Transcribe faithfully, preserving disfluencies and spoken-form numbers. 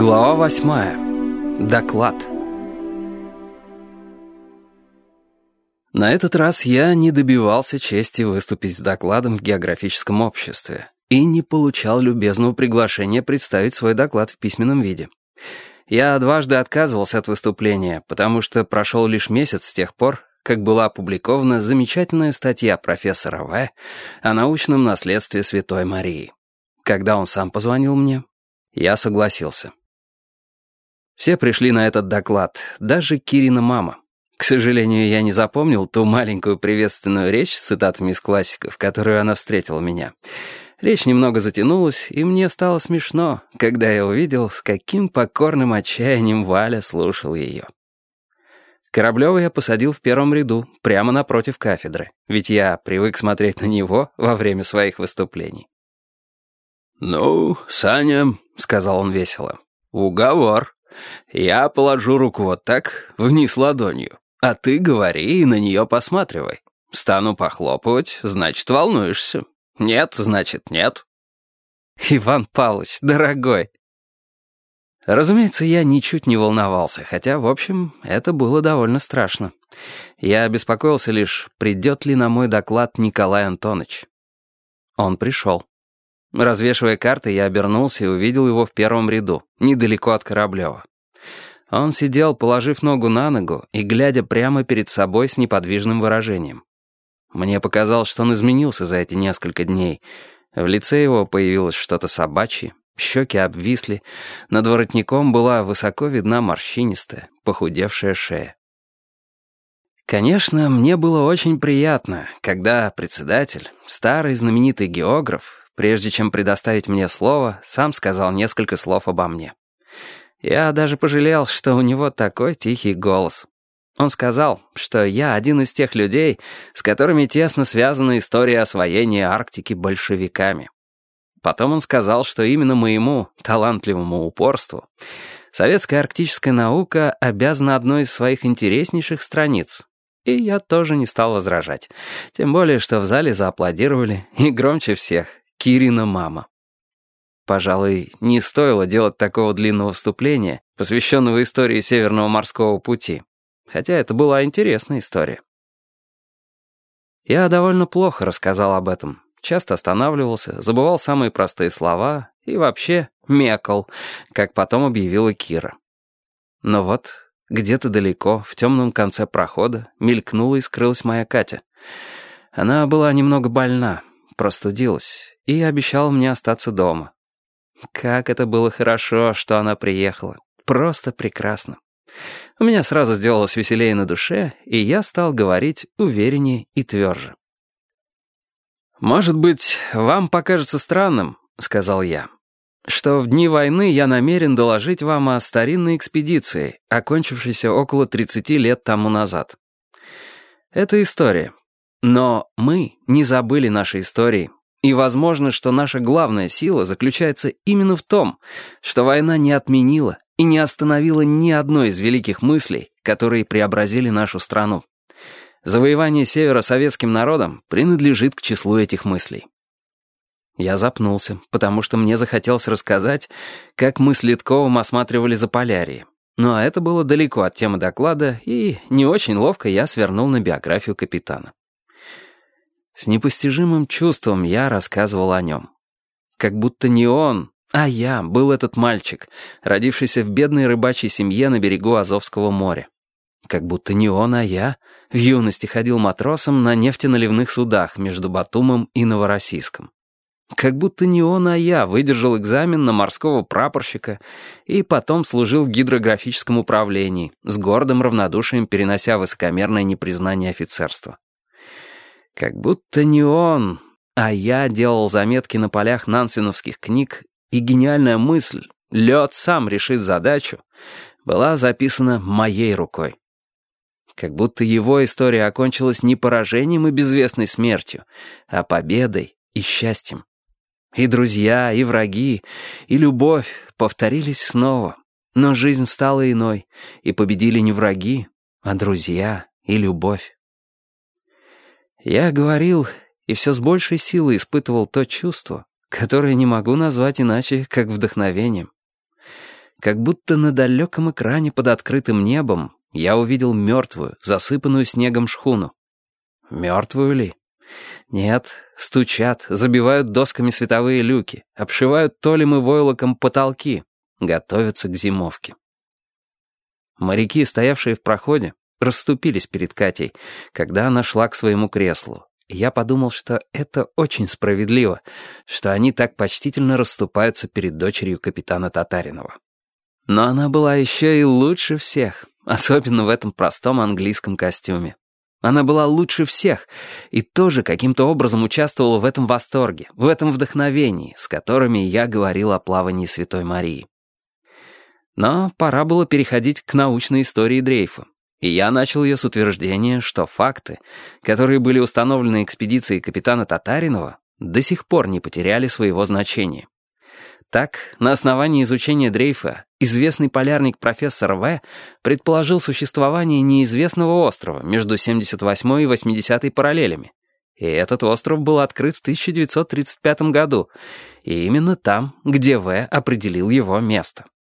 Глава восьмая. Доклад. На этот раз я не добивался чести выступить с докладом в географическом обществе и не получал любезного приглашения представить свой доклад в письменном виде. Я дважды отказывался от выступления, потому что прошел лишь месяц с тех пор, как была опубликована замечательная статья профессора В. о научном наследстве Святой Марии. Когда он сам позвонил мне, я согласился. Все пришли на этот доклад, даже Кирина мама. К сожалению, я не запомнил ту маленькую приветственную речь с цитатами из классиков, которую она встретила меня. Речь немного затянулась, и мне стало смешно, когда я увидел, с каким покорным отчаянием Валя слушал ее. Кораблева я посадил в первом ряду, прямо напротив кафедры, ведь я привык смотреть на него во время своих выступлений. «Ну, Саня», — сказал он весело, — «уговор. Я положу руку вот так, вниз ладонью, а ты говори и на нее посматривай. Стану похлопывать, значит, волнуешься. Нет, значит, нет». «Иван Павлович, дорогой». Разумеется, я ничуть не волновался, хотя, в общем, это было довольно страшно. Я беспокоился лишь, придет ли на мой доклад Николай Антонович. Он пришел. Развешивая карты, я обернулся и увидел его в первом ряду, недалеко от Кораблева. Он сидел, положив ногу на ногу и глядя прямо перед собой с неподвижным выражением. Мне показалось, что он изменился за эти несколько дней. В лице его появилось что-то собачье, щеки обвисли, над воротником была высоко видна морщинистая, похудевшая шея. Конечно, мне было очень приятно, когда председатель, старый знаменитый географ, прежде чем предоставить мне слово, сам сказал несколько слов обо мне. Я даже пожалел, что у него такой тихий голос. Он сказал, что я один из тех людей, с которыми тесно связана история освоения Арктики большевиками. Потом он сказал, что именно моему талантливому упорству советская арктическая наука обязана одной из своих интереснейших страниц. И я тоже не стал возражать. Тем более, что в зале зааплодировали, и громче всех — Кирина мама. Пожалуй, не стоило делать такого длинного вступления, посвященного истории Северного морского пути. Хотя это была интересная история. Я довольно плохо рассказал об этом. Часто останавливался, забывал самые простые слова и вообще мекал, как потом объявила Кира. Но вот где-то далеко, в темном конце прохода, мелькнула и скрылась моя Катя. Она была немного больна, простудилась и обещала мне остаться дома. Как это было хорошо, что она приехала. Просто прекрасно. У меня сразу сделалось веселее на душе, и я стал говорить увереннее и тверже. «Может быть, вам покажется странным, — сказал я, — что в дни войны я намерен доложить вам о старинной экспедиции, окончившейся около тридцати лет тому назад. Это история. Но мы не забыли нашей истории, и возможно, что наша главная сила заключается именно в том, что война не отменила и не остановила ни одной из великих мыслей, которые преобразили нашу страну. Завоевание Севера советским народом принадлежит к числу этих мыслей». Я запнулся, потому что мне захотелось рассказать, как мы с Ледковым осматривали Заполярье. Но это было далеко от темы доклада, и не очень ловко я свернул на биографию капитана. С непостижимым чувством я рассказывал о нем. Как будто не он, а я был этот мальчик, родившийся в бедной рыбачьей семье на берегу Азовского моря. Как будто не он, а я в юности ходил матросом на нефтеналивных судах между Батумом и Новороссийском. Как будто не он, а я выдержал экзамен на морского прапорщика и потом служил в гидрографическом управлении, с гордым равнодушием перенося высокомерное непризнание офицерства. Как будто не он, а я делал заметки на полях нансеновских книг, и гениальная мысль «Лед сам решит задачу» была записана моей рукой. Как будто его история окончилась не поражением и безвестной смертью, а победой и счастьем. И друзья, и враги, и любовь повторились снова, но жизнь стала иной, и победили не враги, а друзья и любовь. Я говорил, и все с большей силой испытывал то чувство, которое не могу назвать иначе, как вдохновением. как будто на далеком экране под открытым небом я увидел мертвую, засыпанную снегом шхуну. Мертвую ли? Нет, стучат, забивают досками световые люки, обшивают толем и войлоком потолки, готовятся к зимовке. Моряки, стоявшие в проходе, расступились перед Катей, когда она шла к своему креслу. И я подумал, что это очень справедливо, что они так почтительно расступаются перед дочерью капитана Татаринова. Но она была еще и лучше всех, особенно в этом простом английском костюме. Она была лучше всех и тоже каким-то образом участвовала в этом восторге, в этом вдохновении, с которыми я говорил о плавании Святой Марии. Но пора было переходить к научной истории дрейфа, и я начал ее с утверждения, что факты, которые были установлены экспедицией капитана Татаринова, до сих пор не потеряли своего значения. Так, на основании изучения дрейфа, известный полярник профессор В. предположил существование неизвестного острова между семьдесят восьмой и восьмидесятой параллелями. И этот остров был открыт в тысяча девятьсот тридцать пятом году, и именно там, где В. определил его место.